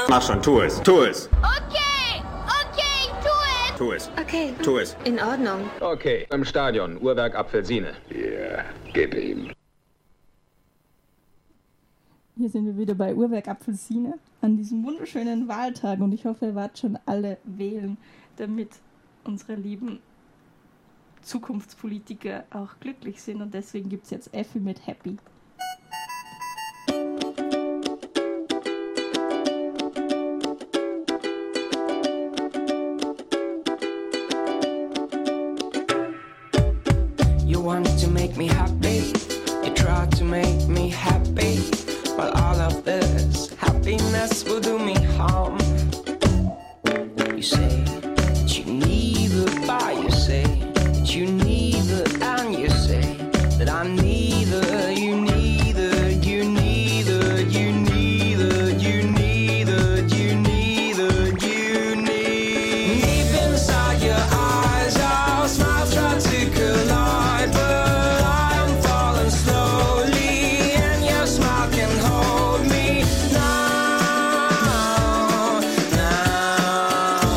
Mach schon, tu es. Tu es. Okay, tu es. Tu es. Okay. Tu es. In Ordnung. Okay, im Stadion, Uhrwerk Apfelsine. Ja, gib ihm. Hier sind wir wieder bei Uhrwerk Apfelsine an diesem wunderschönen Wahltag und ich hoffe, ihr wart schon alle wählen, damit unsere lieben Zukunftspolitiker auch glücklich sind und deswegen gibt es jetzt Effi mit Happy. You want to make me happy, you try to make me happy, but all of this happiness will do me harm. You say that you neither, but you say that you neither, and you say that I'm neither, you neither, you neither, you neither, you neither, you neither, you neither. Deep inside your eyes, our smiles try to collide, but I'm falling slowly, and your smile can hold me now, now.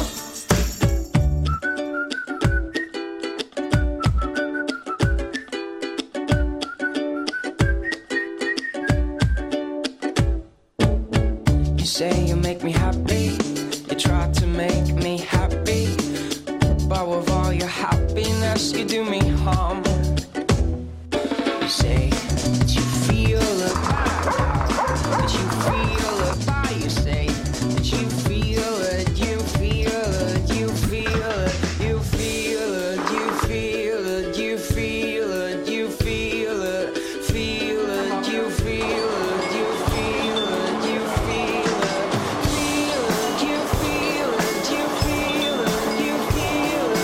You say you make me happy, you try to make me happy, but with all your happiness you do me harm. You say that you feel it, that you feel it, but you say that you feel it, you feel it, you feel it, you feel it, you feel it, you feel it, you feel it, feel it, you feel it, you feel it, you feel it, feel it, you feel it, you feel it, you feel it,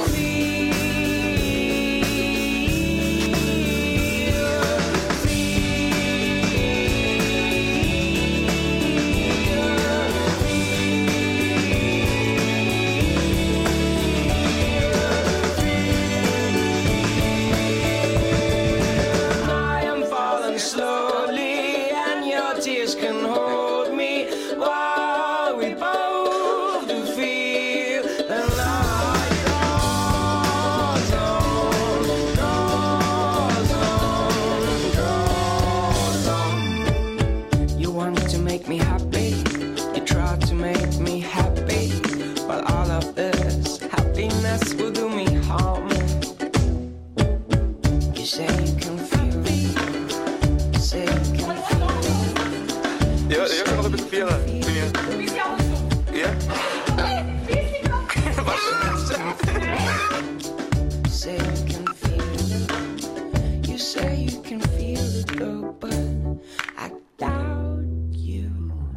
I am falling slowly, and your tears can hold me while we both do feel the light goes on, goes on, goes on. You want to make me happy, you try to make me happy, but all of this happiness will do me harm. You say you can feel it, you say you can feel it. Ja, jag kan hålla på spela. Ja? You say you can feel it, you say you can feel it, though, but I doubt you.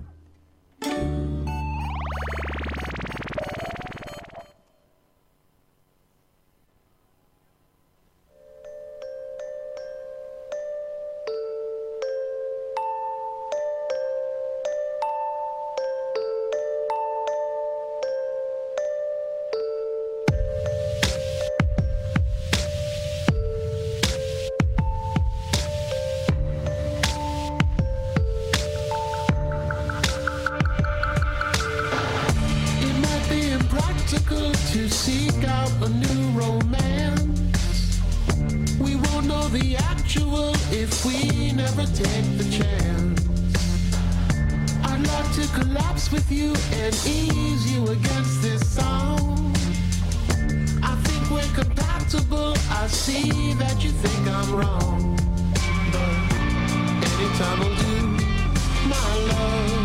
It might be impractical to seek out a new romance. We won't know the actual if we never take the chance. I'd like to collapse with you and ease you against this song. I think we're compatible. I see that you think I'm wrong, but anytime will do, my love.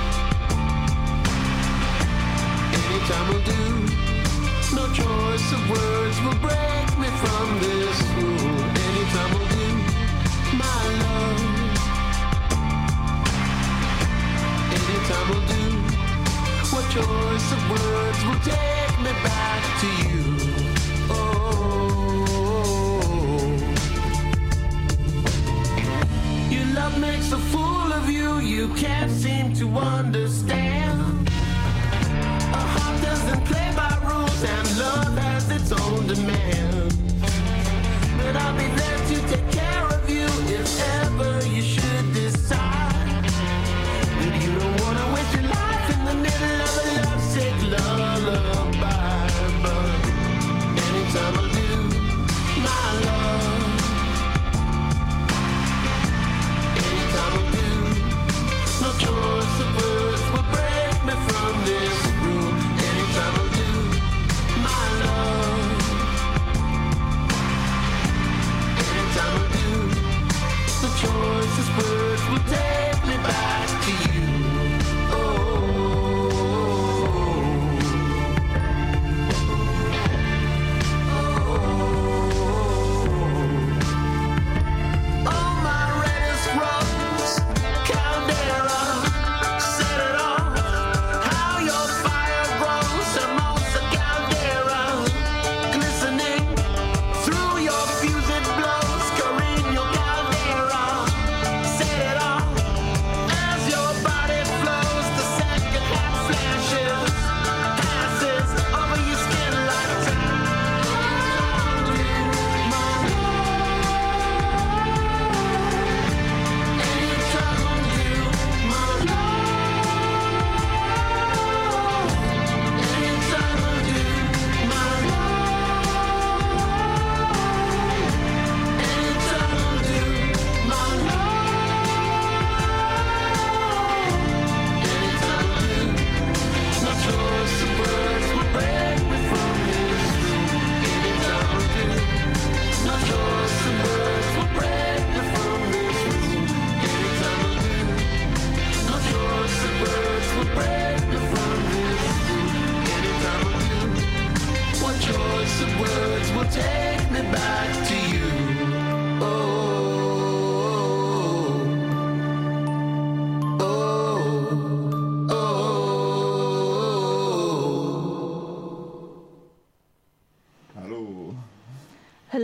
Anytime will do. No choice of words will break me from this rule. Anytime will do, my love. Anytime will do. What choice of words will take me back to you? Oh. Your love makes a fool of you. You can't seem to understand. A heart doesn't play by rules, and love has its own demands. But I'll be there to take care of you if ever you should decide that you don't wanna waste your life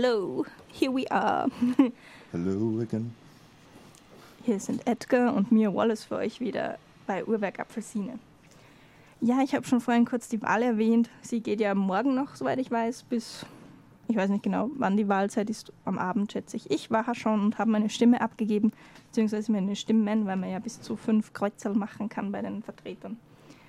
Hello, here we are. Hello again. Hier sind Edgar und Mia Wallace für euch wieder bei Uhrwerk Apfelsine. Ja, ich habe schon vorhin kurz die Wahl erwähnt. Sie geht ja morgen noch, soweit ich weiß, bis, ich weiß nicht genau, wann die Wahlzeit ist, am Abend, schätze ich. Ich war schon und habe meine Stimme abgegeben, beziehungsweise meine Stimmen, weil man ja bis zu 5 Kreuzerl machen kann bei den Vertretern.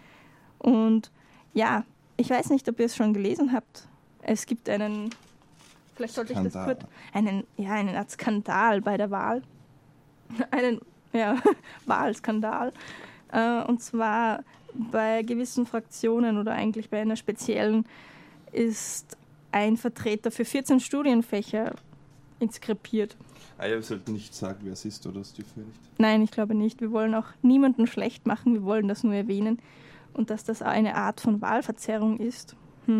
Und ja, ich weiß nicht, ob ihr es schon gelesen habt. Es gibt einen, vielleicht sollte ich das kurz, eine Art Skandal bei der Wahl. Einen Wahlskandal. Und zwar bei gewissen Fraktionen oder eigentlich bei einer speziellen ist ein Vertreter für 14 Studienfächer inskribiert. Wir sollten nicht sagen, wer es ist, oder das dürfen wir nicht? Nein, ich glaube nicht. Wir wollen auch niemanden schlecht machen, wir wollen das nur erwähnen. Und dass das eine Art von Wahlverzerrung ist.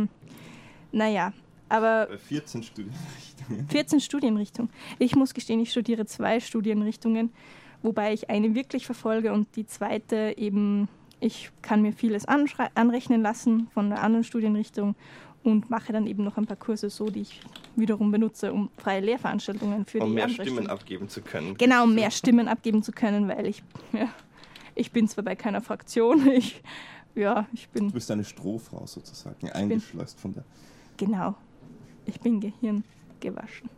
Naja, aber... Bei 14 Studienrichtungen. 14 Studienrichtungen. Ich muss gestehen, ich studiere 2 Studienrichtungen, wobei ich eine wirklich verfolge und die zweite eben, ich kann mir vieles anrechnen lassen von einer anderen Studienrichtung und mache dann eben noch ein paar Kurse so, die ich wiederum benutze, um freie Lehrveranstaltungen für die andere mehr Stimmen abgeben zu können. Genau, um mehr Stimmen abgeben zu können, weil ich bin zwar bei keiner Fraktion, ich bin... Du bist eine Strohfrau sozusagen, eingeschleust von der... Genau, ich bin gehirngewaschen.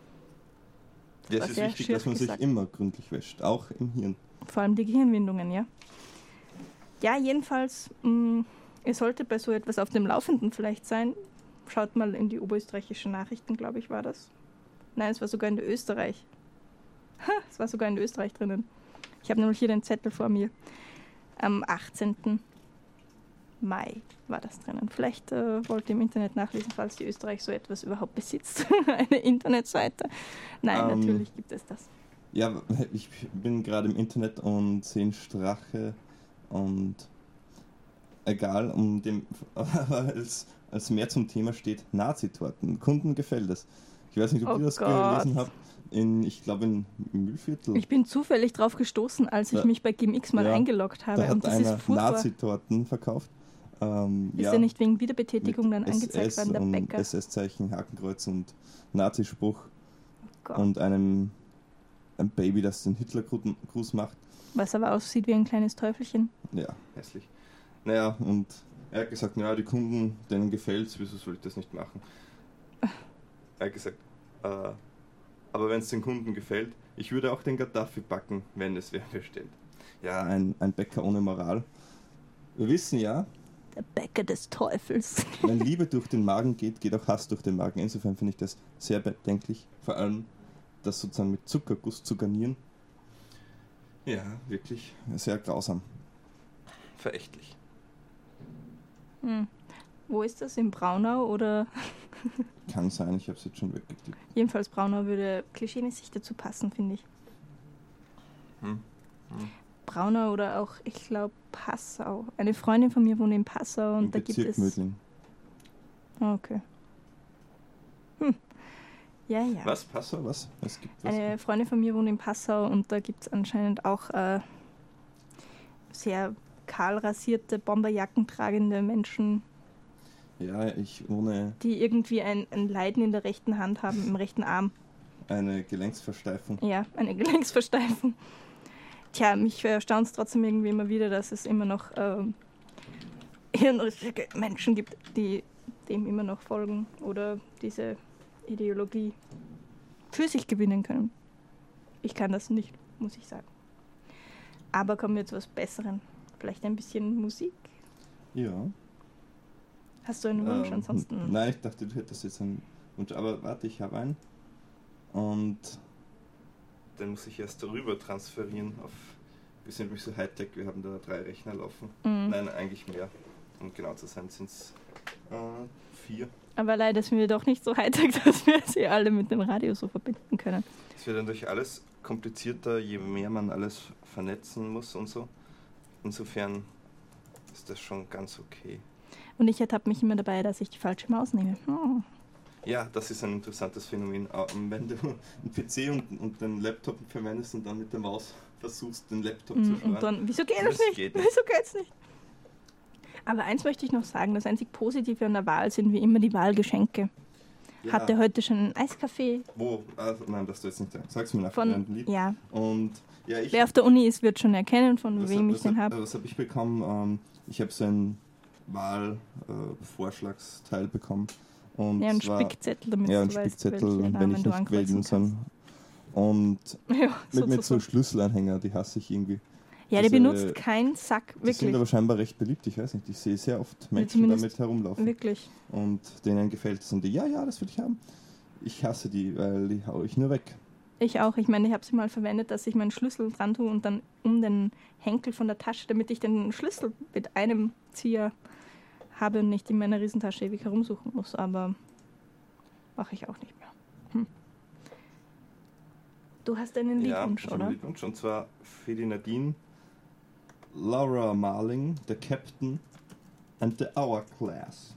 Ja, es ist wichtig, dass man sich immer gründlich wäscht, auch im Hirn. Vor allem die Gehirnwindungen, ja. Ja, jedenfalls, ihr solltet bei so etwas auf dem Laufenden vielleicht sein. Schaut mal in die oberösterreichischen Nachrichten, glaube ich, war das. Nein, es war sogar in der Österreich. Es war sogar in der Österreich drinnen. Ich habe nämlich hier den Zettel vor mir. Am 18. Mai war das drinnen. Vielleicht wollt ihr im Internet nachlesen, falls die Österreich so etwas überhaupt besitzt. Eine Internetseite. Nein, natürlich gibt es das. Ja, ich bin gerade im Internet und sehe Strache und egal, als mehr zum Thema steht Nazi-Torten. Kunden gefällt es. Ich weiß nicht, ob ihr das gelesen habt. Ich glaube im Mühlviertel. Ich bin zufällig drauf gestoßen, als ich mich bei GMX mal eingeloggt habe. Da hat einer Nazi-Torten verkauft. Ist er nicht wegen Wiederbetätigung dann angezeigt worden, der Bäcker? SS-Zeichen, Hakenkreuz und Nazispruch. Oh und ein Baby, das den Hitlergruß macht. Was aber aussieht wie ein kleines Teufelchen. Ja, hässlich. Naja, und er hat gesagt, die Kunden, denen gefällt's, wieso soll ich das nicht machen? Er hat gesagt, aber wenn es den Kunden gefällt, ich würde auch den Gaddafi backen, wenn es wer bestellt. Ja, ein Bäcker ohne Moral. Wir wissen ja, der Bäcker des Teufels. Wenn Liebe durch den Magen geht, geht auch Hass durch den Magen. Insofern finde ich das sehr bedenklich. Vor allem, das sozusagen mit Zuckerguss zu garnieren. Ja, wirklich sehr grausam. Verächtlich. Wo ist das? In Braunau oder? Kann sein, ich habe es jetzt schon weggeklickt. Jedenfalls Braunau würde klischeemäßig dazu passen, finde ich. Braunau oder auch, ich glaube, Passau. Eine Freundin von mir wohnt in Passau und da gibt es... Mödling. Okay. Ja. Was? Passau? Was? Es gibt was? Eine Freundin von mir wohnt in Passau und da gibt es anscheinend auch sehr kahl rasierte, Bomberjacken tragende Menschen. Ja, ich wohne... Die irgendwie ein Leiden in der rechten Hand haben, im rechten Arm. Eine Gelenksversteifung. Ja, eine Gelenksversteifung. Tja, mich erstaunt es trotzdem irgendwie immer wieder, dass es immer noch hirnrissige Menschen gibt, die dem immer noch folgen oder diese Ideologie für sich gewinnen können. Ich kann das nicht, muss ich sagen. Aber kommen wir zu etwas Besserem. Vielleicht ein bisschen Musik? Ja. Hast du einen Wunsch ansonsten? Nein, ich dachte, du hättest jetzt einen Wunsch. Aber warte, ich habe einen. Und dann muss ich erst darüber transferieren auf... Wir sind nämlich so Hightech, wir haben da 3 Rechner laufen. Nein, eigentlich mehr. Um genau zu sein, sind es 4. Aber leider sind wir doch nicht so Hightech, dass wir sie alle mit dem Radio so verbinden können. Es wird dann durch alles komplizierter, je mehr man alles vernetzen muss und so. Insofern ist das schon ganz okay. Und ich ertappe mich immer dabei, dass ich die falsche Maus nehme. Oh. Ja, das ist ein interessantes Phänomen. Wenn du einen PC und den Laptop verwendest und dann mit der Maus versuchst, den Laptop zu steuern. Und dann, wieso geht das nicht? Wieso geht's nicht? Aber eins möchte ich noch sagen, das einzig Positive an der Wahl sind wie immer die Wahlgeschenke. Ja. Hatte heute schon einen Eiskaffee. Wo? Nein, das du jetzt nicht sagen. Sag's mir nachher, Von, ein Lied. ja. Und ja, Wer auf der Uni ist, wird schon erkennen, von wem ich den habe. Was habe ich bekommen? Ich habe so einen Wahlvorschlagsteil bekommen. Und Ja, einen zwar, Spickzettel, damit ja, einen du weißt, Spickzettel, welche wenn Namen ich du nicht gewählt bin. ankreuzen Und Ja, mit so sozusagen. Schlüsselanhänger, die hasse ich irgendwie. Ja, die diese- benutzt keinen Sack, Die sind aber wirklich. scheinbar recht beliebt, ich weiß nicht. Ich sehe sehr oft Menschen zumindest damit herumlaufen. Wirklich. Und denen gefällt es und die, ja, das will ich haben. Ich hasse die, weil die hau ich nur weg. Ich auch. Ich meine, ich habe sie mal verwendet, dass ich meinen Schlüssel dran tue und dann um den Henkel von der Tasche, damit ich den Schlüssel mit einem Zieher habe und nicht in meiner Riesentasche ewig herumsuchen muss. Aber mache ich auch nicht mehr. Du hast einen Liedwunsch, ich habe oder? einen Liedwunsch und zwar für die Nadine, Laura Marling, The Captain and the Hourglass.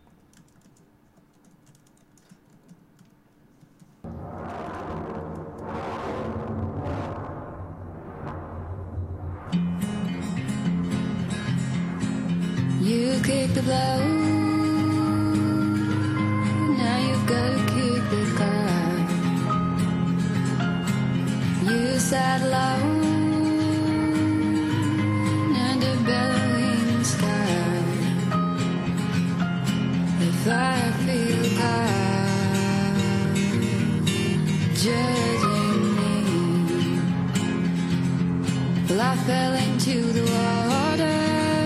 You kick the blow, now you've got to kick the car. You sat alone under bellowing sky. If I feel God judging me, well, I fell into the water.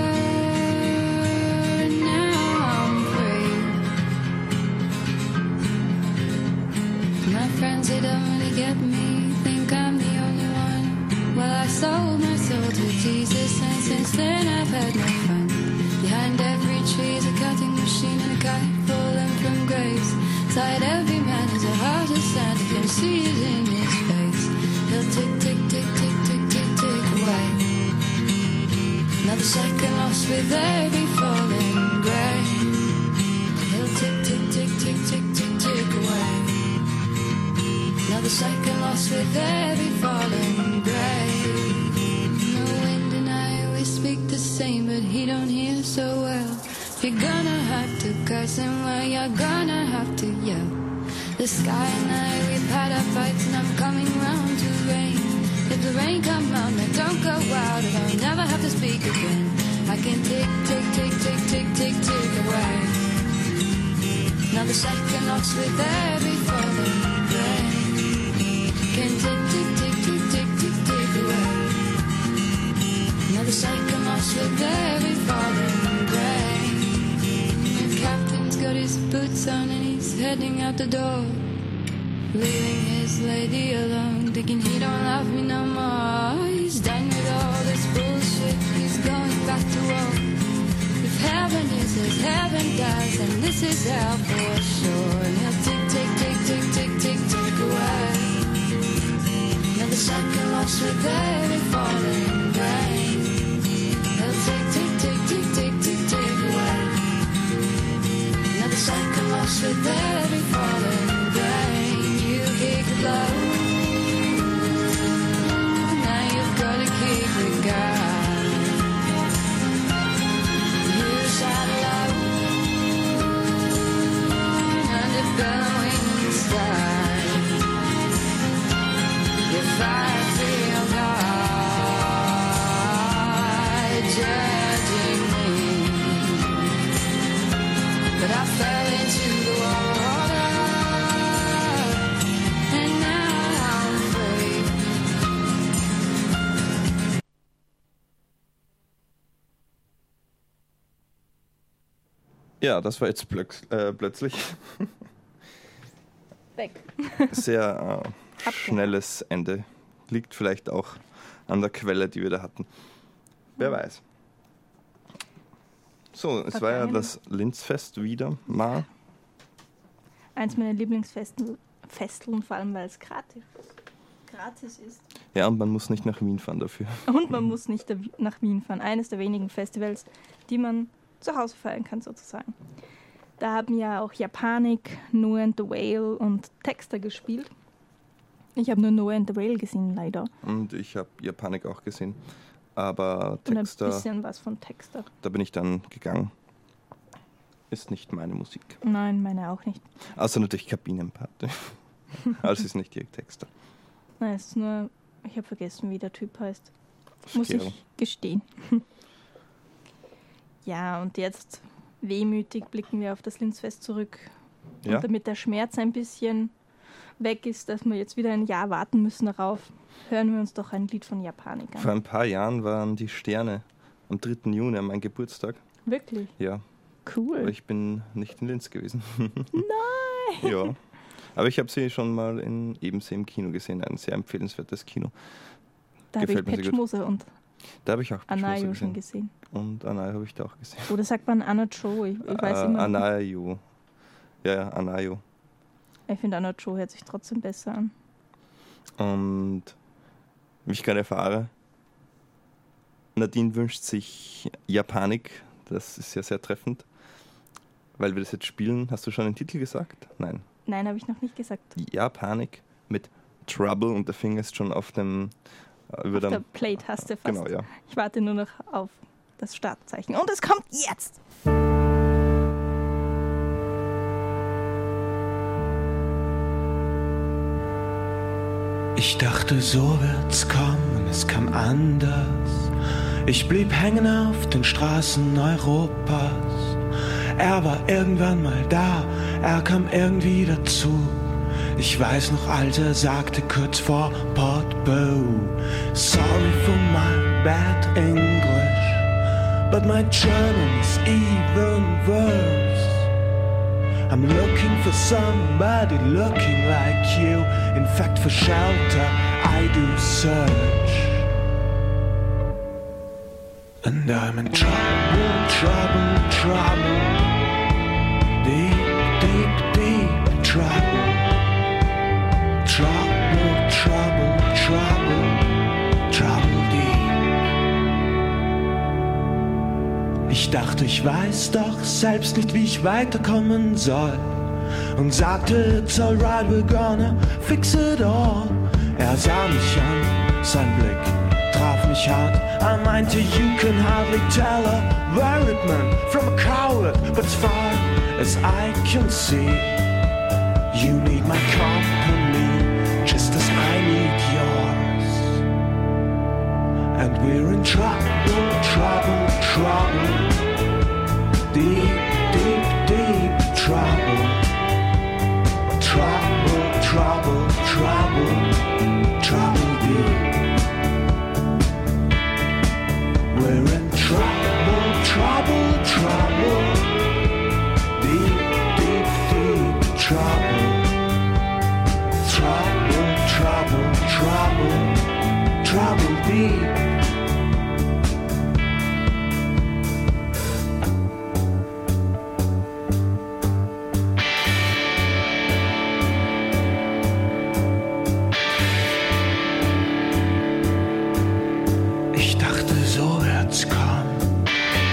Friends, they don't really get me, think I'm the only one. Well, I sold my soul to Jesus, and since then I've had no fun. Behind every tree is a cutting machine and a kite falling from grace. Inside every man is a heart of sand, you can see it in his face. He'll tick, tick, tick, tick, tick, tick, tick away. Another second lost with every falling grey. He'll tick, tick, tick, tick, tick, tick, tick away. Another second lost with every falling grave. No wind and I, we speak the same, but he don't hear so well. You're gonna have to curse him, well, you're gonna have to yell. The sky and I, we've had our fights and I'm coming round to rain. If the rain come on, then don't go out and I'll never have to speak again. I can tick, tick, tick, tick, tick, tick, tick away. Another second lost with every falling grave. Can tick, tick, tick, tick, tick, tick, tick away. Another second lost with every falling grey. The captain's got his boots on and he's heading out the door, leaving his lady alone, thinking he don't love me no more. He's done with all this bullshit, he's going back to war. If heaven is as heaven does, and this is hell for sure. And he'll tick, tick, tick, tick, tick, tick, tick away. Another second lost with every falling rain. He'll tick, tick, tick, tick, tick, tick, tick away. Another second lost with every falling rain. You kick the blow, now you've got to kick the guy. You shot low under bellowing sky. If I feel God judging me, but I fell into the water, and now I'm free. Ja, das war jetzt plötzlich Weg. sehr schnelles Ende. Liegt vielleicht auch an der Quelle, die wir da hatten. Wer weiß. So, es war ja das Linzfest wieder mal. Eins meiner Lieblingsfesteln, vor allem weil es gratis ist. Ja, und man muss nicht nach Wien fahren dafür. Und man muss nicht nach Wien fahren. Eines der wenigen Festivals, die man zu Hause feiern kann, sozusagen. Da haben ja auch Japanik, Noah and the Whale und Texter gespielt. Ich habe nur Noah and the Whale gesehen, leider. Und ich habe Japanik auch gesehen. Aber Und Texter, ein bisschen was von Texter. da bin ich dann gegangen. ist nicht meine Musik. Nein, meine auch nicht. Außer natürlich Kabinenpart. Aber es ist nicht die Texte. Nein, es ist nur, ich habe vergessen, wie der Typ heißt. Muss Verkehrung. ich gestehen. Ja, und jetzt wehmütig blicken wir auf das Linzfest zurück. Ja. Und damit der Schmerz ein bisschen weg ist, dass wir jetzt wieder ein Jahr warten müssen darauf, hören wir uns doch ein Lied von Japanik an. Vor ein paar Jahren waren die Sterne am 3. Juni an meinem Geburtstag. Wirklich? Ja, Cool. aber ich bin nicht in Linz gewesen. Nein! Ja, aber ich habe sie schon mal in Ebensee im Kino gesehen. Ein sehr empfehlenswertes Kino. Da habe ich gefällt mir sehr gut. Petschmose und Da habe ich auch Anayo Beschlüsse schon gesehen. Und Anayo habe ich da auch gesehen. Oder sagt man Anacho? Ich weiß immer. Anayo. Ja, Anayo. Ich finde Anacho hört sich trotzdem besser an. Und wie ich gerade erfahre, Nadine wünscht sich Japanik. Das ist ja sehr treffend. Weil wir das jetzt spielen. Hast du schon den Titel gesagt? Nein. Nein, habe ich noch nicht gesagt. Japanik mit Trouble und der Finger ist schon auf dem über Auf der dem Play-Taste fast. Genau, ja. Ich warte nur noch auf das Startzeichen. Und es kommt jetzt! Ich dachte, so wird's kommen, es kam anders. Ich blieb hängen auf den Straßen Europas. Er war irgendwann mal da, er kam irgendwie dazu. Ich weiß noch, als er sagte kurz vor Portbou: Sorry for my bad English, but my German is even worse. I'm looking for somebody looking like you. In fact, for shelter, I do search. And I'm in trouble, trouble, trouble. Deep, deep, deep trouble. Trouble, trouble, trouble. Trouble deep. Ich dachte, ich weiß doch selbst nicht, wie ich weiterkommen soll. Und sagte, it's alright, we're gonna fix it all. Er sah mich an, sein Blick traf mich hart. Er meinte, you can hardly tell a worried man from a coward. But as far as I can see, you need my company, just as I need yours. And we're in trouble, trouble, trouble. Deep, deep, deep trouble. Trouble, trouble, trouble, trouble deep. We're in trouble, trouble, trouble. Deep, deep, deep trouble. Trouble, trouble, trouble, trouble deep. Ich dachte, so wird's kommen.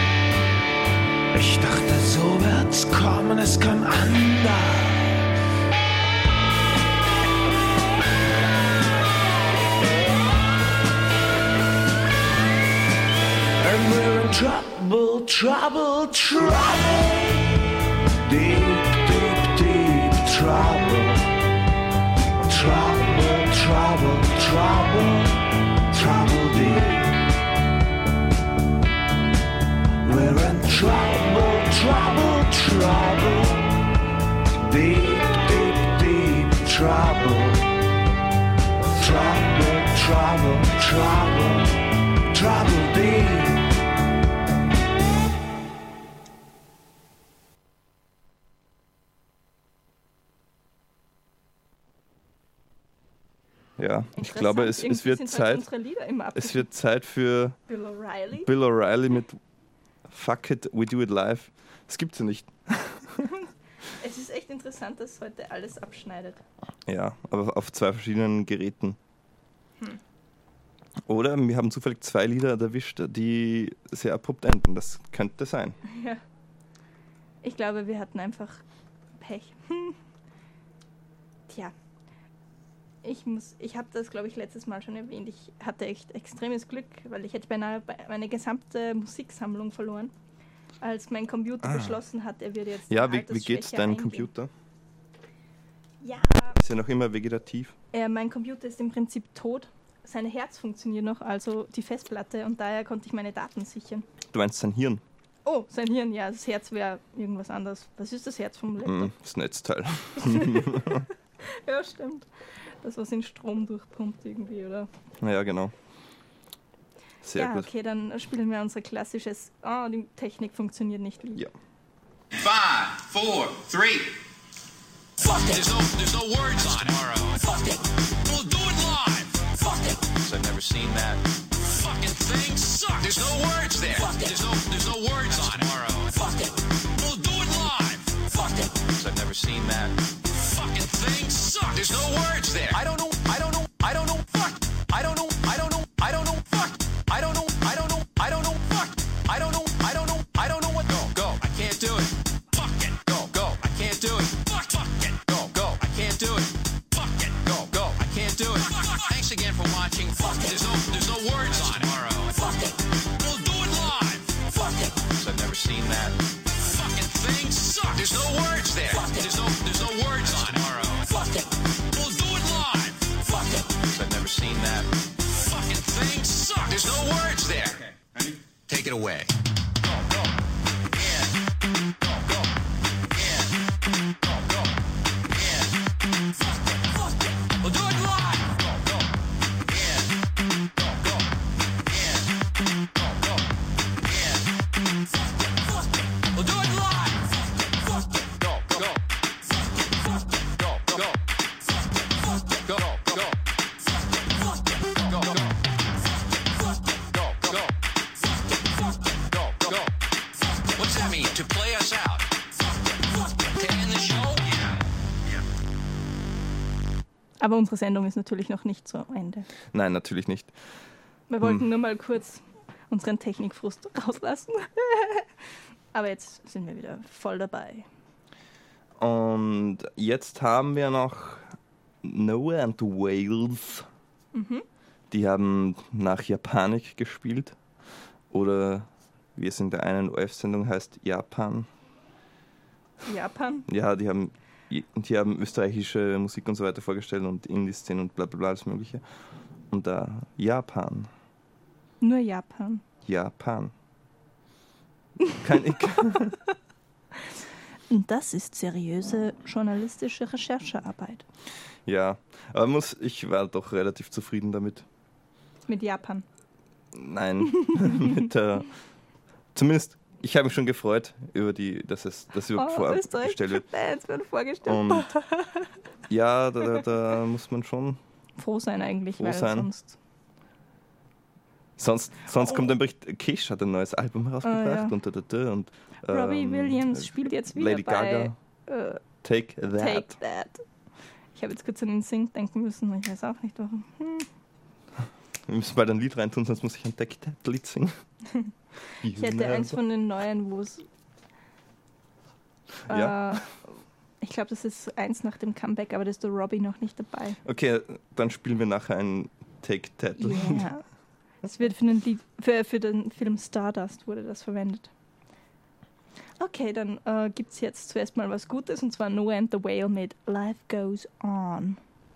Ich dachte, so wird's kommen. Es kam anders. And we're in trouble, trouble, trouble. Deep, deep, deep trouble. Trouble, trouble, trouble. Trouble deep. We're in trouble, trouble, trouble. Deep, deep, deep trouble. Trouble, trouble, trouble. Trouble deep. Ja, ich glaube, es wird Zeit für Bill O'Reilly. Bill O'Reilly mit Fuck It, We Do It Live. Das gibt's ja nicht. Es ist echt interessant, dass heute alles abschneidet. Ja, aber auf 2 verschiedenen Geräten. Oder wir haben zufällig 2 Lieder erwischt, die sehr abrupt enden. Das könnte sein. Ja. Ich glaube, wir hatten einfach Pech. Tja. Ich habe das, glaube ich, letztes Mal schon erwähnt. Ich hatte echt extremes Glück, weil ich hätte beinahe meine gesamte Musiksammlung verloren. als mein Computer beschlossen hat, er wird jetzt Ja, die wie Altersschwäche geht's deinem eingehen. Computer? Ja, Ist ja noch immer vegetativ. mein Computer ist im Prinzip tot. Sein Herz funktioniert noch, also die Festplatte, und daher konnte ich meine Daten sichern. Du meinst sein Hirn? Oh, sein Hirn, ja, das Herz wäre irgendwas anderes. Was ist das Herz vom Laptop? Das Netzteil. Ja, stimmt. Das, was in Strom durchpumpt irgendwie, oder? Ja, genau. Sehr ja, gut. okay, dann spielen wir unser klassisches... Oh, die Technik funktioniert nicht wie. Ja. 5, 4, 3. Fuck it. There's no words on it. Fuck it. We'll do it live. Fuck it. I've never seen that. Fucking thing sucks. There's no words there. Fuck it. There's no words on it. Fuck it. We'll do it live. Fuck it. I've never seen that. Fucking thing sucks. There's no words there. I don't know. Fuck. I don't know. Fuck. I don't know. Fuck. I don't know. Fuck. I don't know. What? Go. I can't do it. Fuck it. Go. I can't do it. Fuck it. Go. I can't do it. Fuck it. Go. I can't do it. Thanks again for watching. Fuck it. There's no words on it. Fuck it. We'll do it live. Fuck it. I've never seen that. Fucking thing sucks. There's no words there. Fuck it. There's no words on it. Fuck it. We'll do it live. Fuck it. I've never seen that. Fucking thing sucks. There's no words there. Okay. Ready? Take it away. Go. Yeah. Go. Yeah. Go. Yeah. Fuck it. We'll do it live. Go. Yeah. Go. Yeah. Go. Yeah. Fuck it. We'll do it live. Fuck it. Go. Go. What's that mean? To play us out? To end the show? Yeah. Aber unsere Sendung ist natürlich noch nicht zu Ende. Nein, natürlich nicht. Wir wollten nur mal kurz unseren Technikfrust rauslassen. Aber jetzt sind wir wieder voll dabei. Und jetzt haben wir noch Noah and Wales. Die haben nach Japanik gespielt. Oder wie es in der einen OF-Sendung heißt, Japan. Japan? Ja, die haben österreichische Musik und so weiter vorgestellt und Indie-Szene und bla bla bla, alles mögliche. Und da Japan. Nur Japan. Japan. Und das ist seriöse journalistische Recherchearbeit. Ja, aber ich war doch relativ zufrieden damit. Mit Japan. Nein, zumindest, ich habe mich schon gefreut über dass überhaupt vorgestellt wird. Bands werden vorgestellt. Und ja, da muss man schon froh sein eigentlich, froh weil sein. Sonst kommt ein Bericht, Kish hat ein neues Album herausgebracht ja. und Robbie Williams spielt jetzt wieder Lady bei Gaga, Take That. Take That. Ich habe jetzt kurz an den Sync denken müssen, ich weiß auch nicht warum. Wir müssen bald ein Lied reintun, sonst muss ich ein Take That Lied singen. Ich hätte eins von den neuen, wo es ja. ich glaube, das ist eins nach dem Comeback, aber da ist der Robbie noch nicht dabei. Okay, dann spielen wir nachher ein Take That Lied. Ja. Das wird für den Film Stardust wurde das verwendet. Okay, dann gibt es jetzt zuerst mal was Gutes, und zwar Noah and the Whale mit Life Goes On.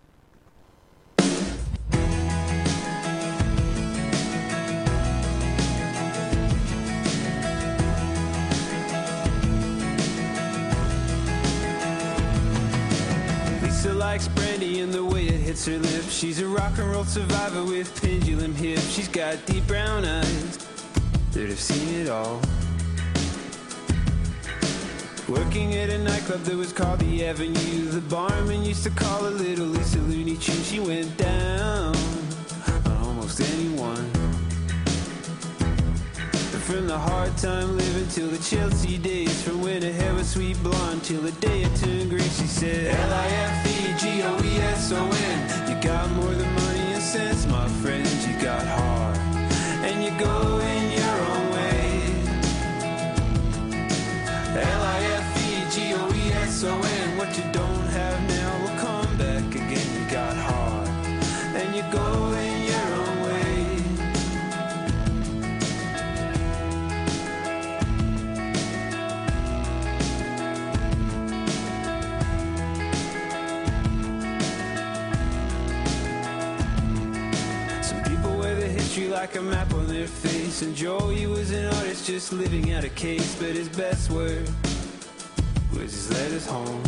Lisa likes brandy and the way it hits her lips. She's a rock and roll survivor with pendulum hips. She's got deep brown eyes that have seen it all. Working at a nightclub that was called the Avenue. The barman used to call her Little Lisa Looney Tunes. She went down on almost anyone. From the hard time living till the Chelsea days. From when her hair was sweet blonde till the day it turned green. She said Lifegoeson. You got more than money and sense, my friend. You got heart and you go in your own way. Lifegoeson. What you don't have now will come back again. You got heart and you go in your own way. like a map on their face. And Joey was an artist just living out a case, but his best word was his letters home.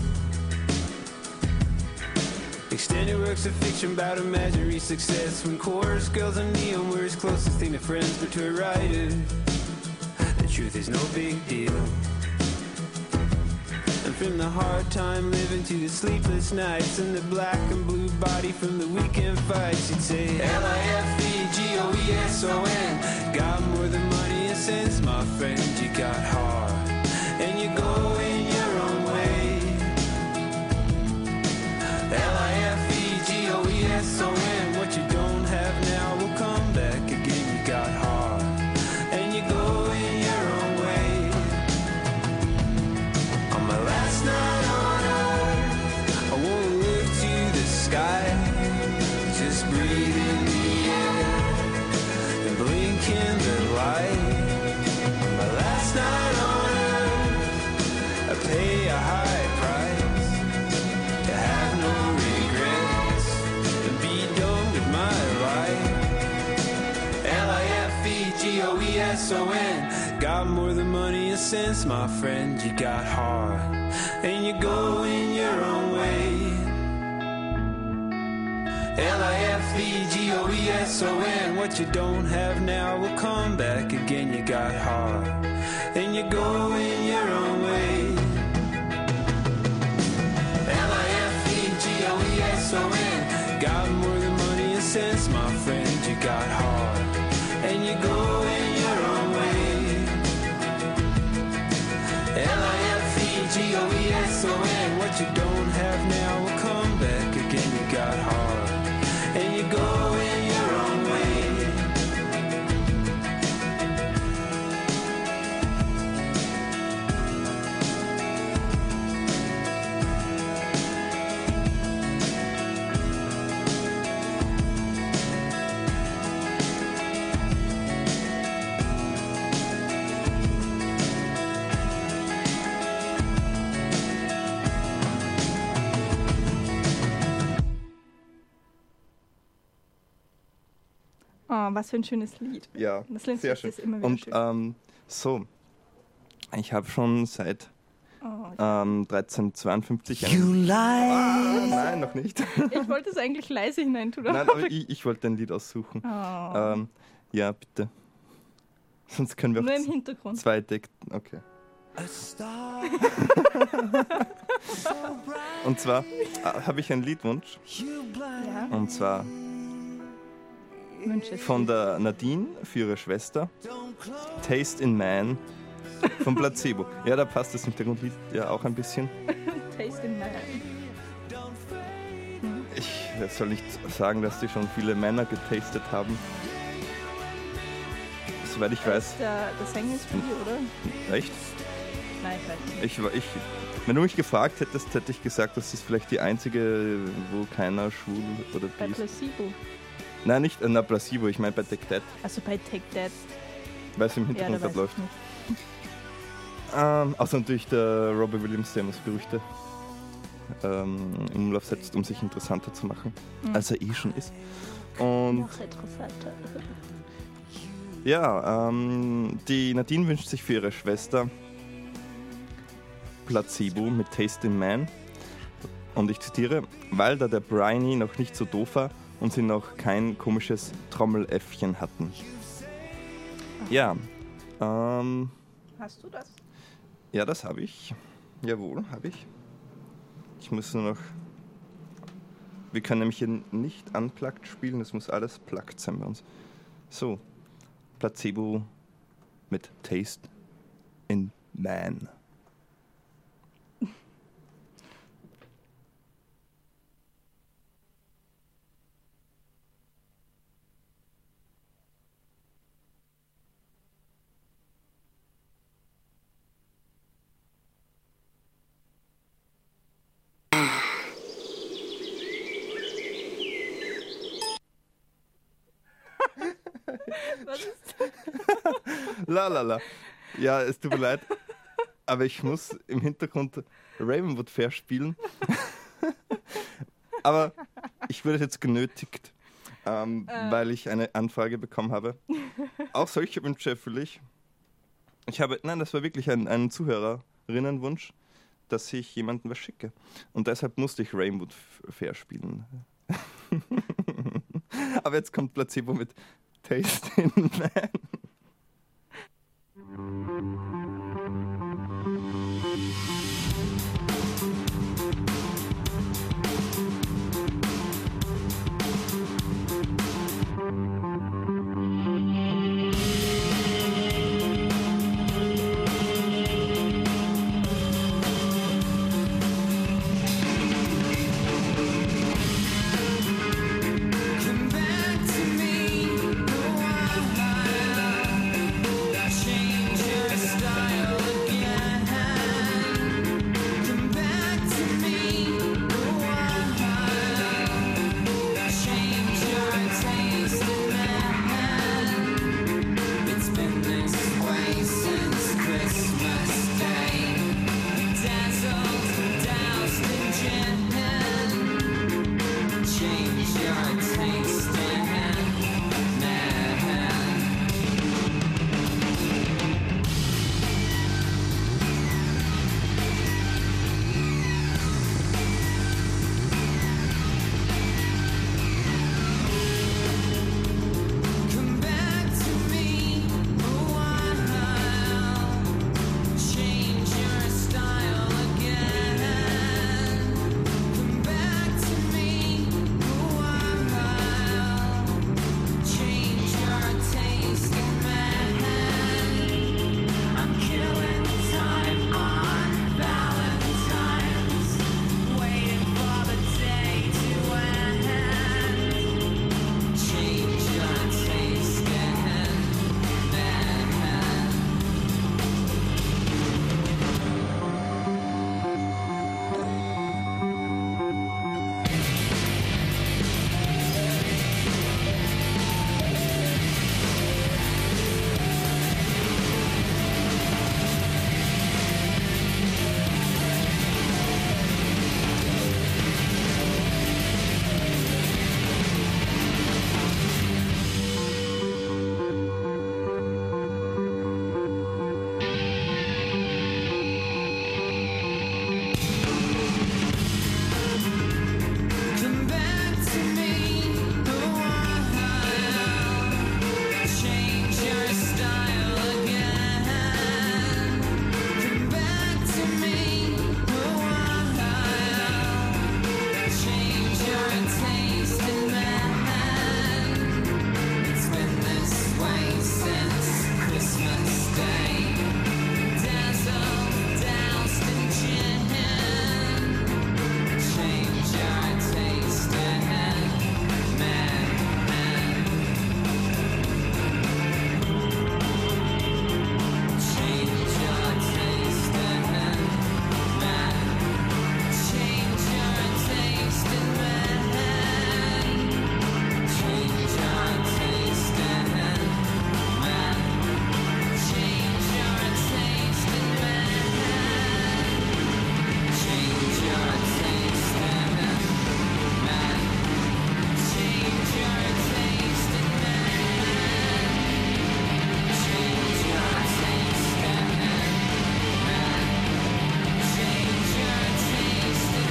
Extended works of fiction about imaginary success, when chorus girls and neon were his closest thing to friends. But to a writer, the truth is no big deal. And from the hard time living to the sleepless nights and the black and blue body from the weekend fights, you'd say Lifegoeson. Got more than money and sense, my friend. You got heart and you go in your own way. Lifegoeson. What you don't have now will come back again. You got heart and you go in your own way. On my last night on earth, I won't look to the sky, just breathe in the air and blink in the light. On my last night on earth, I pay a high price to have no regrets and be done with my life. Lifegoeson. Got more than money and sense, my friend. You got heart and you go in your own way. Lifegoeson. What you don't have now will come back again. You got heart and you go in your own way. Lifegoeson. Got more than money and sense, my friend. You got heart and you go in your own way. Lifegoeson. What you don't have now will come back again. You got heart and you go in your own way. Oh, was für ein schönes Lied. Ja, Das Lied sehr ist schön. immer wieder Und schön. ich habe schon seit Oh, 1352 nein, noch nicht. ich wollte es eigentlich leise hineintun. Nein, aber ich wollte ein Lied aussuchen. Oh. Ja, bitte. Sonst können wir Nur auch im Hintergrund. zwei Deck. Okay. Und zwar habe ich einen Liedwunsch. Ja, Und zwar Wünsche. von der Nadine für ihre Schwester. Taste in Man von Placebo. Ja, da passt das Hintergrundlied ja auch ein bisschen. Taste in Man. Ich soll nicht sagen, dass die schon viele Männer getastet haben. Soweit ich weiß. Der Sänger ist Bier, oder? Echt? Nein, ich weiß nicht. Wenn du mich gefragt hättest, hätte ich gesagt, das ist vielleicht die einzige, wo keiner schwul oder Bei bi ist. Placebo. Nein, nicht Placebo, ich meine bei Take That, Also bei Take That. weil es im Ja, Hintergrund da gerade weiß läuft. ich nicht. Außer natürlich der Robbie Williams, der immer so Gerüchte im Umlauf setzt, um sich interessanter zu machen, als er eh schon ist. Und Noch interessanter. ja, die Nadine wünscht sich für ihre Schwester Placebo mit Taste in Man. Und ich zitiere, weil da der Bryony noch nicht so doof war und sie noch kein komisches Trommeläffchen hatten. Ja, Hast du das? ja, das habe ich. Jawohl, habe ich. Ich muss nur noch... Wir können nämlich hier nicht unplugged spielen, das muss alles plugged sein bei uns. So, Placebo mit Taste in Man. Was ist La la la. Ja, es tut mir leid, aber ich muss im Hintergrund Ravenwood Fair spielen. Aber ich wurde jetzt genötigt. weil ich eine Anfrage bekommen habe. Auch solche Wünsche erfülle ich. Das war wirklich ein Zuhörerinnenwunsch, dass ich jemandem was schicke. Und deshalb musste ich Rainwood Fair spielen. Aber jetzt kommt Placebo mit Taste in Man. Come back to me, change your style again. Come back to me, change your taste in man. It's been this way since Christmas Day. Dazzled, doused in gin. Change your taste in man. Come back to me a while. Change your style again. Come back to me a while. Change your taste in man. I'm killing time on Valentine's, waiting for the day to end. Change your taste in man. Come back to me a while. Change your style again. Come back to me a while. Change your taste in man. It's been this way since Christmas Day. Dazzled, doused in gin. Change your taste in man. Change your taste in man. Change your taste in man. Change your taste in man. Change your taste in man. Change your taste in man. Change your taste in man. Change your taste in man. Change your taste in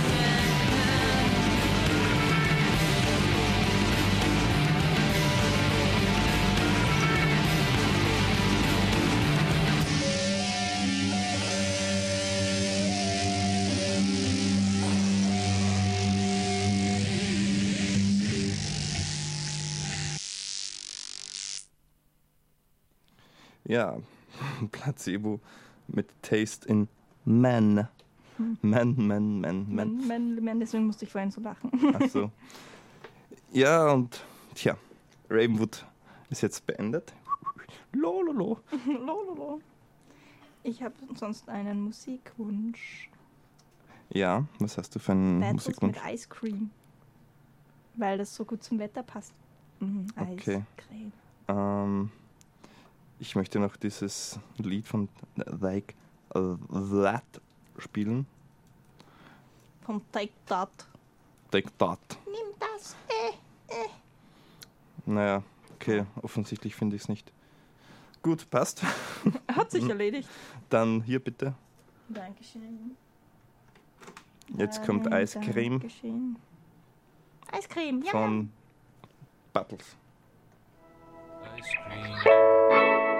Ja, Placebo mit Taste in Man. Man. Deswegen musste ich vorhin so lachen. Ach so. Ja, und tja, Ravenwood ist jetzt beendet. Lololo. Lololo. Ich habe sonst einen Musikwunsch. Ja, was hast du für einen Battles Musikwunsch? mit Ice Cream. Weil das so gut zum Wetter passt. Okay. Eiscreme. Ich möchte noch dieses Lied von Like That spielen. Von Take That. Take That. Nimm das. Naja, okay, offensichtlich finde ich es nicht. Gut, passt. Hat sich erledigt. Dann hier bitte. Dankeschön. Jetzt kommt Eiscreme Dankeschön. Eiscreme, ja. von Buttles. Ice cream.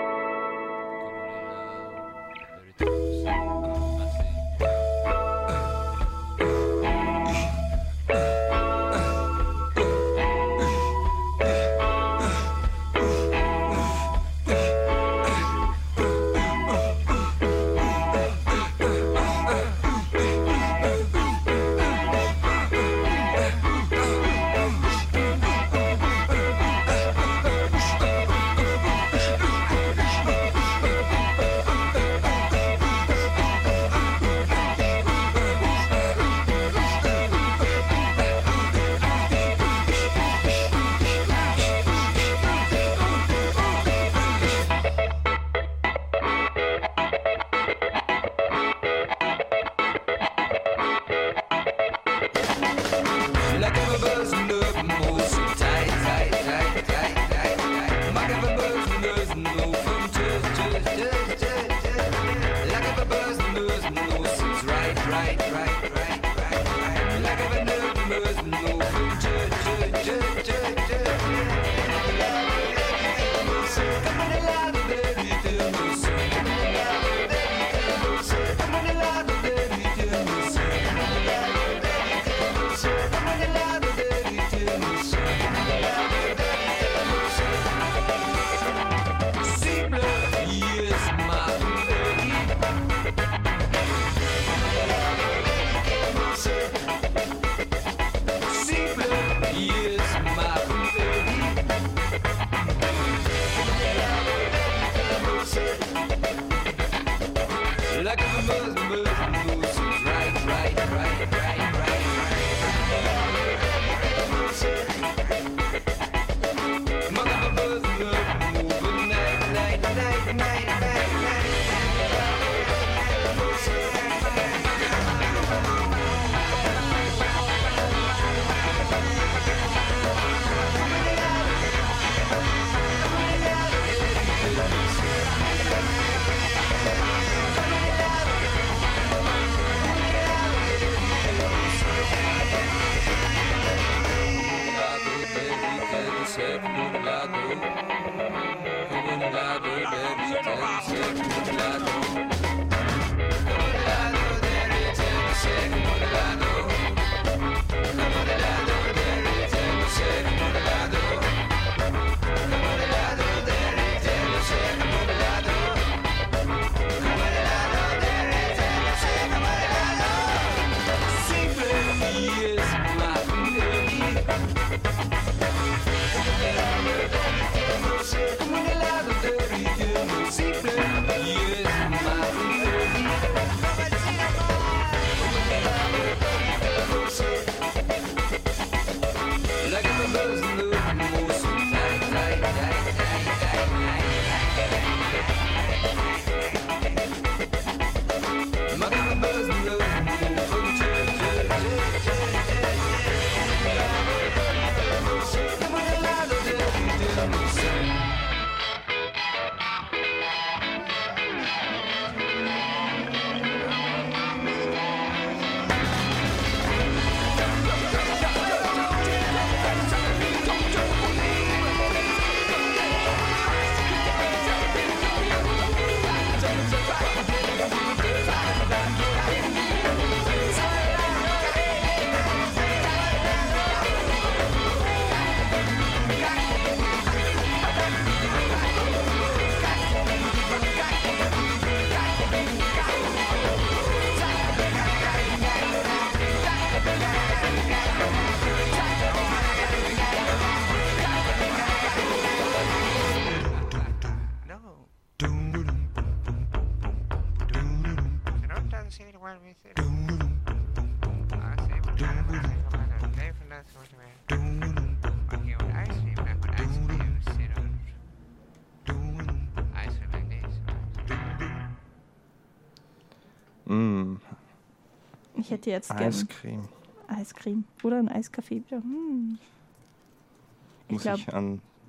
Ich hätte jetzt gern Eiscreme. Eiscreme oder ein Eiskaffee. Muss ich an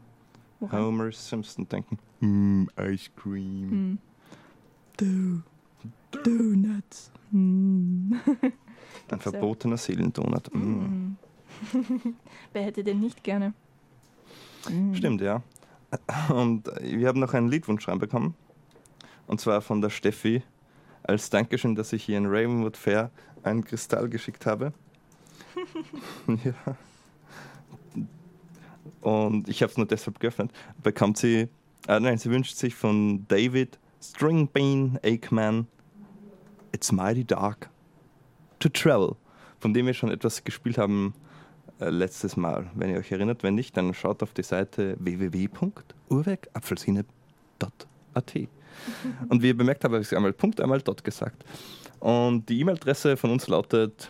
Woran? Homer Simpson denken. Ice Cream. Donuts. Ein verbotener Seelendonut. Wer hätte den nicht gerne? Stimmt, ja. Und wir haben noch einen Liedwunsch reinbekommen. Und zwar von der Steffi. Als Dankeschön, dass ich hier in Ravenwood Fair einen Kristall geschickt habe. Ja. Und ich habe es nur deshalb geöffnet. Bekommt sie, sie wünscht sich von David Stringbean Aikman It's Mighty Dark to Travel, von dem wir schon etwas gespielt haben letztes Mal. Wenn ihr euch erinnert, wenn nicht, dann schaut auf die Seite www.urwerkapfelsine.at. Und wie ihr bemerkt habt, habe ich einmal dot gesagt. Und die E-Mail-Adresse von uns lautet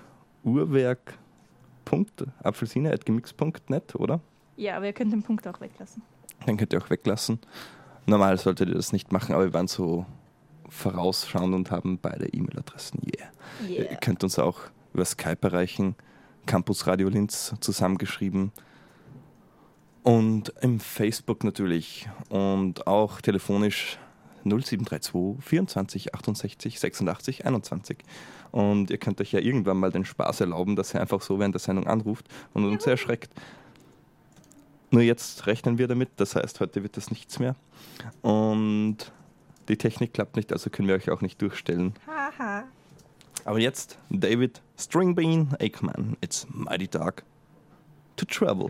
urwerk.apfelsine@gemix.net, oder? Ja, aber ihr könnt den Punkt auch weglassen. Dann könnt ihr auch weglassen. Normal solltet ihr das nicht machen, aber wir waren so vorausschauend und haben beide E-Mail-Adressen. Yeah. Ihr könnt uns auch über Skype erreichen. Campus Radio Linz zusammengeschrieben. Und im Facebook natürlich. Und auch telefonisch 0732 24 68 86 21. Und ihr könnt euch ja irgendwann mal den Spaß erlauben, dass ihr einfach so während der Sendung anruft und uns erschreckt. Nur jetzt rechnen wir damit, das heißt, heute wird das nichts mehr. Und die Technik klappt nicht, also können wir euch auch nicht durchstellen. Haha. Aber jetzt David Stringbean Aikman, It's Mighty Dark to Travel.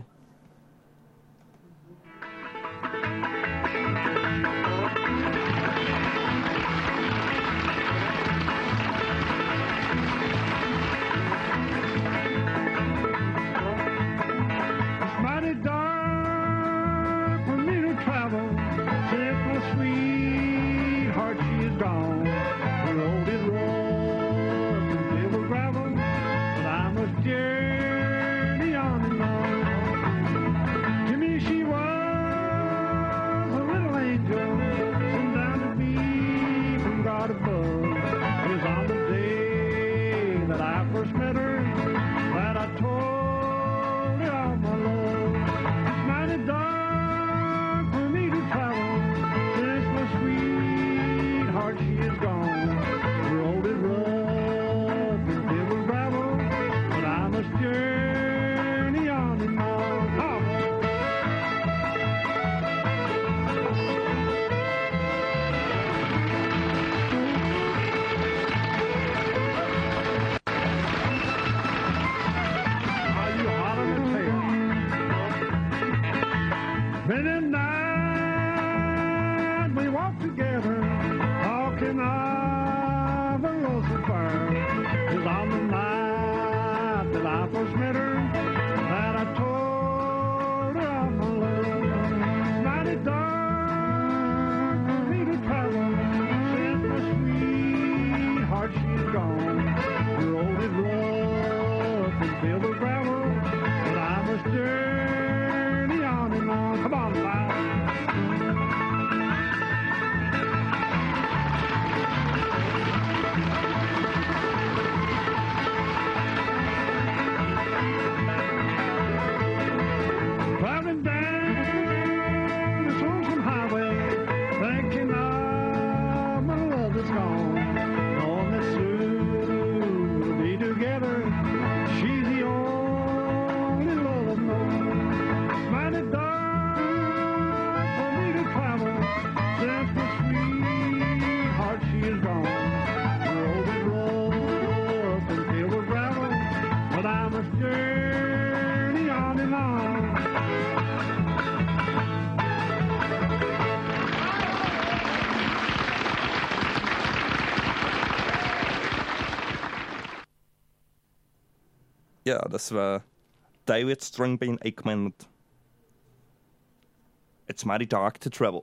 Mighty dark for me to travel. Since my sweetheart she is gone. The road is rough and filled with gravel, but I must journey on and on. To me she was a little angel sent down to me from God above. It was on the day that I first met her that I told her all my love. Mighty dark for me to travel since my sweetheart she is gone. The road is rough and filled with gravel, but I must journey on and on. Are you hot on the tail? Many a night we walked together, talking of a rose affair. It was on the night that I first met her that I told her of my love. Mighty dark for me to travel since my sweetheart she's gone. The road is rough and filled with gravel, but I must journey on and on. Come on, lad. Driving down this lonesome highway, thinking of my love that's gone, knowing that soon we'll be together. She's the only love I've known. Mighty dark for me to travel since my sweetheart she is gone. The road is rough and filled with gravel, but I must journey on and on. Ja, das war David Stringbean Aikman mit It's Mighty Dark to Travel.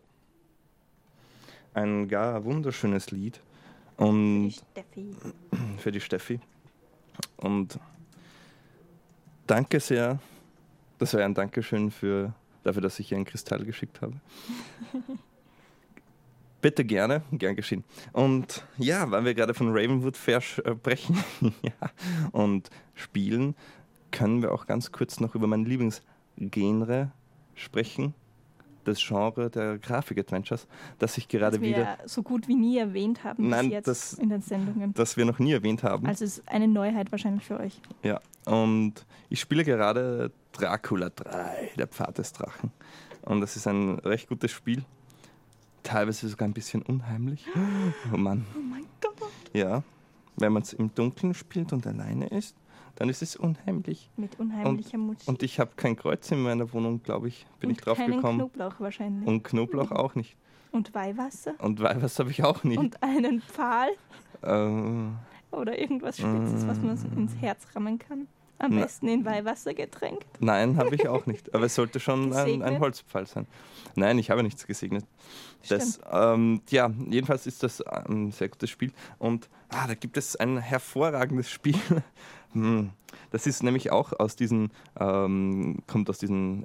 Ein gar wunderschönes Lied. Und Steffi. für die Steffi. Und danke sehr. Das war ein Dankeschön dafür, dass ich ihr einen Kristall geschickt habe. Bitte gerne, gern geschehen. Und ja, weil wir gerade von Ravenwood Fair sprechen ja, und spielen, können wir auch ganz kurz noch über mein Lieblingsgenre sprechen. das Genre der Grafik-Adventures, das ich gerade das wir wieder... ja so gut wie nie erwähnt haben Nein, bis jetzt in den Sendungen. Das wir noch nie erwähnt haben. Also es ist eine Neuheit wahrscheinlich für euch. Ja, und ich spiele gerade Dracula 3, der Pfad des Drachen. Und das ist ein recht gutes Spiel. Teilweise sogar ein bisschen unheimlich. Oh Mann. Oh mein Gott. Ja, wenn man es im Dunkeln spielt und alleine ist, dann ist es unheimlich. Mit unheimlicher Musik. Und ich habe kein Kreuz in meiner Wohnung, glaube ich. Bin ich drauf keinen gekommen. Knoblauch wahrscheinlich. Und Knoblauch auch nicht. Und Weihwasser. Und Weihwasser habe ich auch nicht. Und einen Pfahl. Äh, Oder irgendwas Spitzes, was man ins Herz rammen kann. Am besten in Weihwasser getränkt. Nein, habe ich auch nicht. Aber es sollte schon ein Holzpfahl sein. Nein, ich habe nichts gesegnet. Das, ja, jedenfalls ist das ein sehr gutes Spiel. Und da gibt es ein hervorragendes Spiel. Das ist nämlich auch aus diesen, kommt aus diesem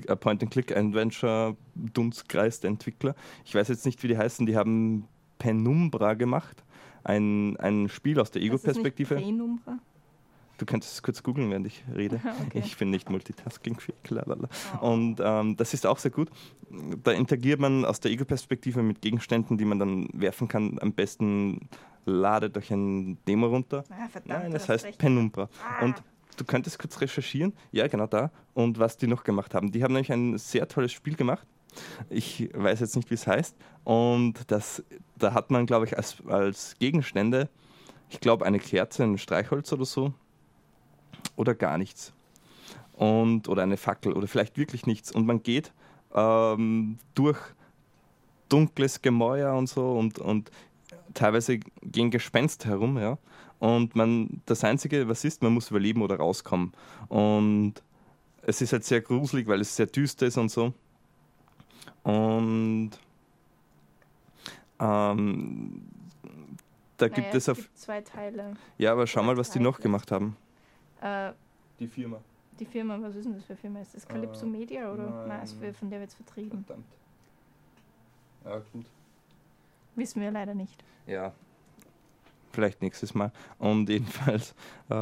Point-and-Click-Adventure-Dunstkreis der Entwickler. Ich weiß jetzt nicht, wie die heißen. Die haben Penumbra gemacht. Ein Spiel aus der Ego-Perspektive. Penumbra? Du könntest es kurz googeln, während ich rede. Okay. Ich bin nicht multitaskingfähig. Und das ist auch sehr gut. Da interagiert man aus der Ego-Perspektive mit Gegenständen, die man dann werfen kann. Am besten ladet euch ein Demo runter. Verdammt, Nein, das heißt Penumbra. Und du könntest kurz recherchieren. Ja, genau da. Und was die noch gemacht haben. Die haben nämlich ein sehr tolles Spiel gemacht. Ich weiß jetzt nicht, wie es heißt. Und da hat man, glaube ich, als Gegenstände, ich glaube, eine Kerze, ein Streichholz oder so. Oder gar nichts. Oder eine Fackel oder vielleicht wirklich nichts. Und man geht durch dunkles Gemäuer und so und teilweise gehen Gespenster herum, ja. Und das Einzige, was ist, man muss überleben oder rauskommen. Und es ist halt sehr gruselig, weil es sehr düster ist und so. Und da gibt es gibt 2 Teile. Ja, aber schau mal, was die noch gemacht haben. Die Firma, was ist denn das für eine Firma? Ist das Calypso Media oder? Nein, von der wird es vertrieben. Verdammt. Ja, gut. Wissen wir leider nicht. Ja, vielleicht nächstes Mal. Und jedenfalls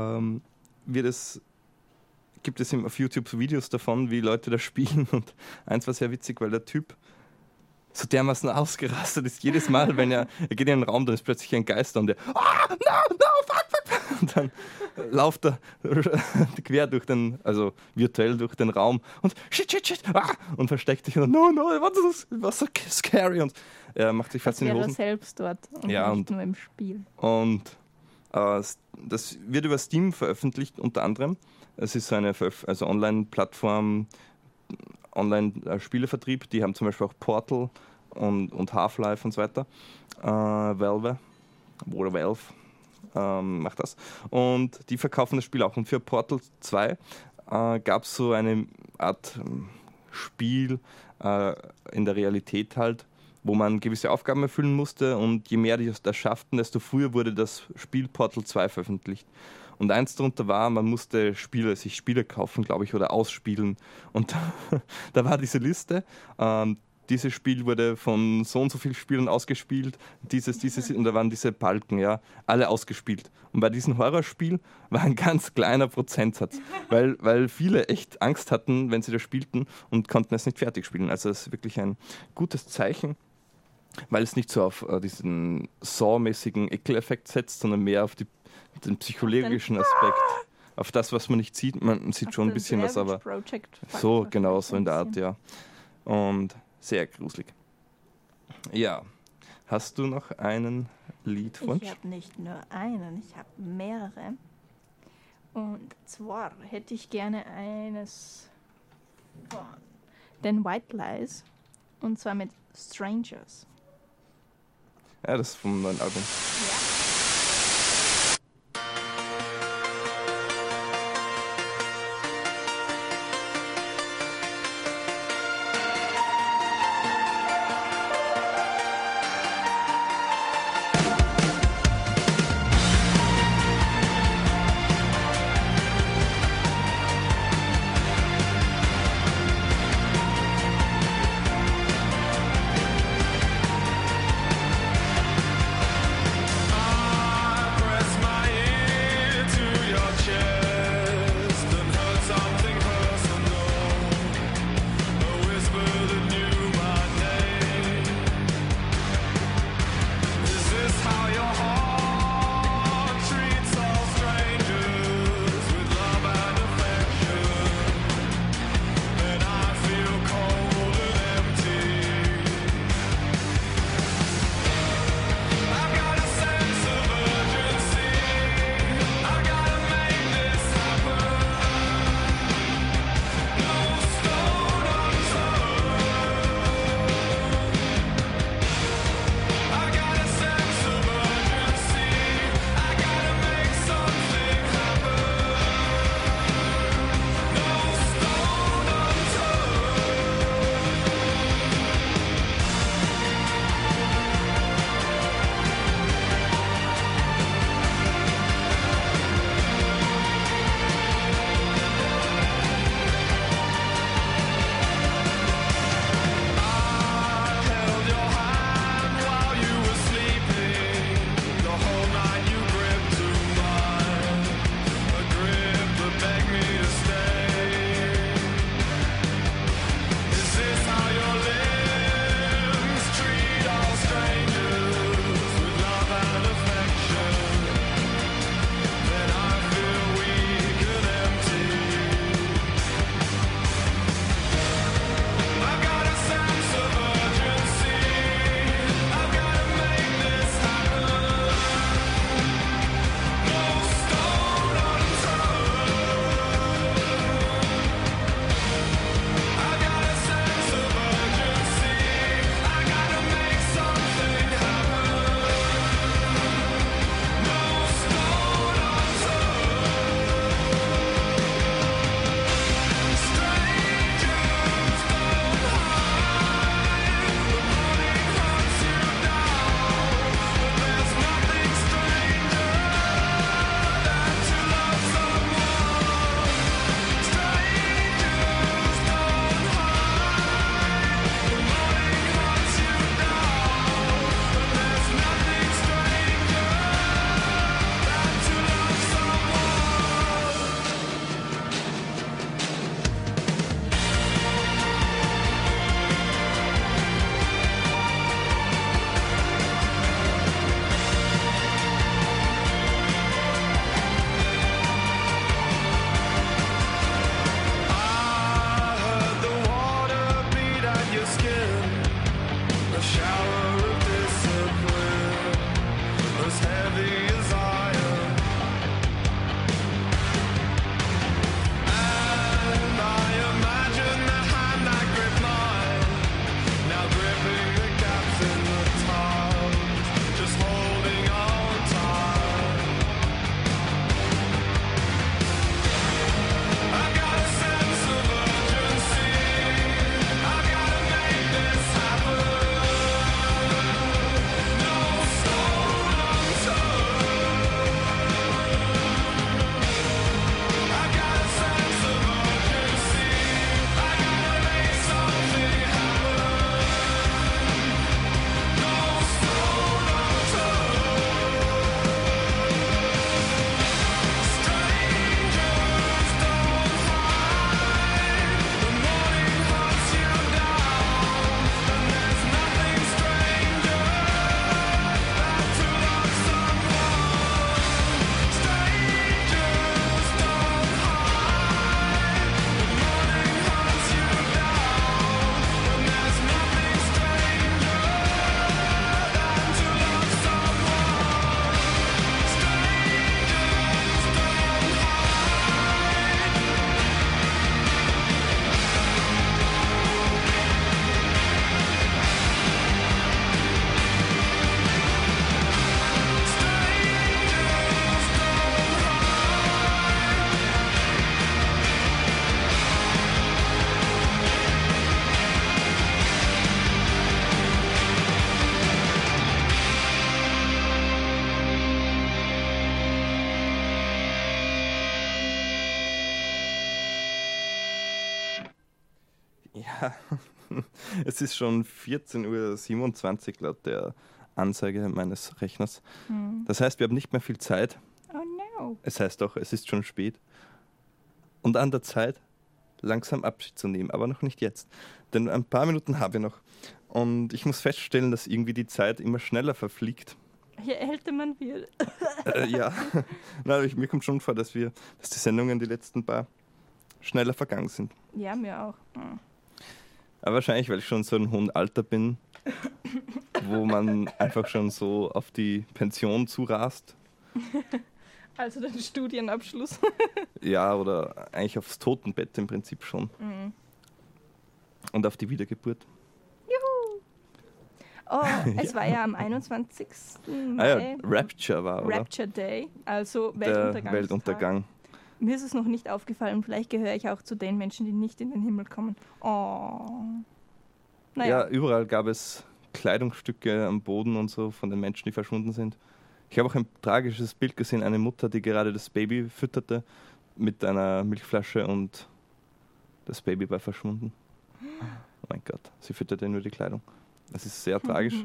gibt es auf YouTube Videos davon, wie Leute das spielen. Und eins war sehr witzig, weil der Typ so dermaßen ausgerastet ist. Jedes Mal, wenn er geht in einen Raum, dann ist plötzlich ein Geist und der no, fuck. Und dann lauft er quer virtuell durch den Raum und shit, und versteckt sich und no, was so scary und er macht sich fast in die Hosen. Er selbst dort und nicht nur im Spiel. Und das wird über Steam veröffentlicht unter anderem. Es ist so eine Online-Plattform, Online-Spielevertrieb. Die haben zum Beispiel auch Portal und Half-Life und so weiter. Valve macht das. Und die verkaufen das Spiel auch. Und für Portal 2 gab es so eine Art Spiel in der Realität halt, wo man gewisse Aufgaben erfüllen musste. Und je mehr die das schafften, desto früher wurde das Spiel Portal 2 veröffentlicht. Und eins darunter war, man musste sich Spiele kaufen, glaube ich, oder ausspielen. Und da war diese Liste. Dieses Spiel wurde von so und so vielen Spielen ausgespielt, dieses, und da waren diese Balken, ja, alle ausgespielt. Und bei diesem Horrorspiel war ein ganz kleiner Prozentsatz, weil viele echt Angst hatten, wenn sie das spielten und konnten es nicht fertig spielen. Also es ist wirklich ein gutes Zeichen, weil es nicht so auf diesen Saw-mäßigen Ekeleffekt setzt, sondern mehr auf den psychologischen Aspekt. Auf das, was man nicht sieht. Man sieht schon ein bisschen was, aber so genau, so in der Art, ja. Und sehr gruselig. Ja, hast du noch einen Liedwunsch? Ich habe nicht nur einen, ich habe mehrere. Und zwar hätte ich gerne eines von den White Lies, und zwar mit Strangers. Ja, das ist vom neuen Album. Ja. Ja, es ist schon 14:27 Uhr laut der Anzeige meines Rechners. Das heißt, wir haben nicht mehr viel Zeit. Oh no. Es heißt auch, es ist schon spät. Und an der Zeit, langsam Abschied zu nehmen, aber noch nicht jetzt. Denn ein paar Minuten haben wir noch. Und ich muss feststellen, dass irgendwie die Zeit immer schneller verfliegt. Je älter man wird. Ja, nein, mir kommt schon vor, dass die Sendungen die letzten paar schneller vergangen sind. Ja, mir auch. Aber wahrscheinlich, weil ich schon so ein hohen Alter bin, wo man einfach schon so auf die Pension zurast. Also den Studienabschluss. Ja, oder eigentlich aufs Totenbett im Prinzip schon. Und auf die Wiedergeburt. Juhu! Oh, es war ja am 21. Mai. Ah ja, Rapture war, oder? Rapture Day, also Der Weltuntergang. Weltuntergang. Mir ist es noch nicht aufgefallen, vielleicht gehöre ich auch zu den Menschen, die nicht in den Himmel kommen. Oh. Naja. Ja, überall gab es Kleidungsstücke am Boden und so von den Menschen, die verschwunden sind. Ich habe auch ein tragisches Bild gesehen, eine Mutter, die gerade das Baby fütterte mit einer Milchflasche und das Baby war verschwunden. Oh mein Gott, sie fütterte nur die Kleidung. Das ist sehr tragisch.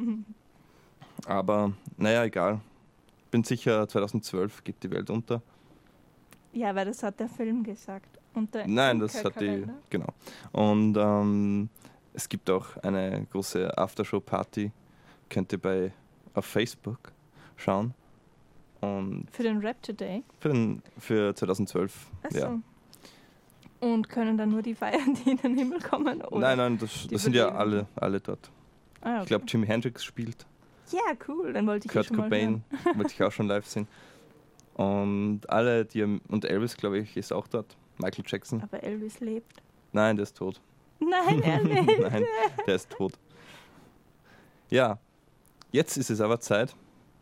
Aber naja, egal. Bin sicher, 2012 geht die Welt unter. Ja, weil das hat der Film gesagt. Und der Nein, das hat die, Kalender. genau. Und es gibt auch eine große Aftershow-Party, könnt ihr auf Facebook schauen. Und Für den Rapture Day? für 2012, Achso. ja. Und können dann nur die feiern, die in den Himmel kommen? Oder Nein, das sind ja alle dort. Ah, okay. Ich glaube, Jimi Hendrix spielt, Ja, cool, dann wollte ich Kurt schon mal Cobain wollte ich auch schon live sehen. Und und Elvis, glaube ich, ist auch dort. Michael Jackson. hören. Aber Elvis lebt. Nein, der ist tot. Nein, er lebt. Nein, der ist tot. Ja, jetzt ist es aber Zeit,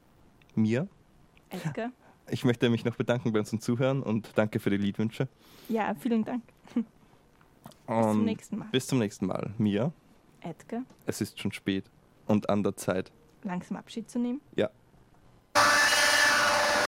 Edgar? ich möchte mich noch bedanken bei unseren Zuhörern und danke für die Liedwünsche. Ja, vielen Dank. Und zum nächsten Mal. Bis zum nächsten Mal. Mia, Edgar, es ist schon spät und an der Zeit. langsam Abschied zu nehmen. Ja.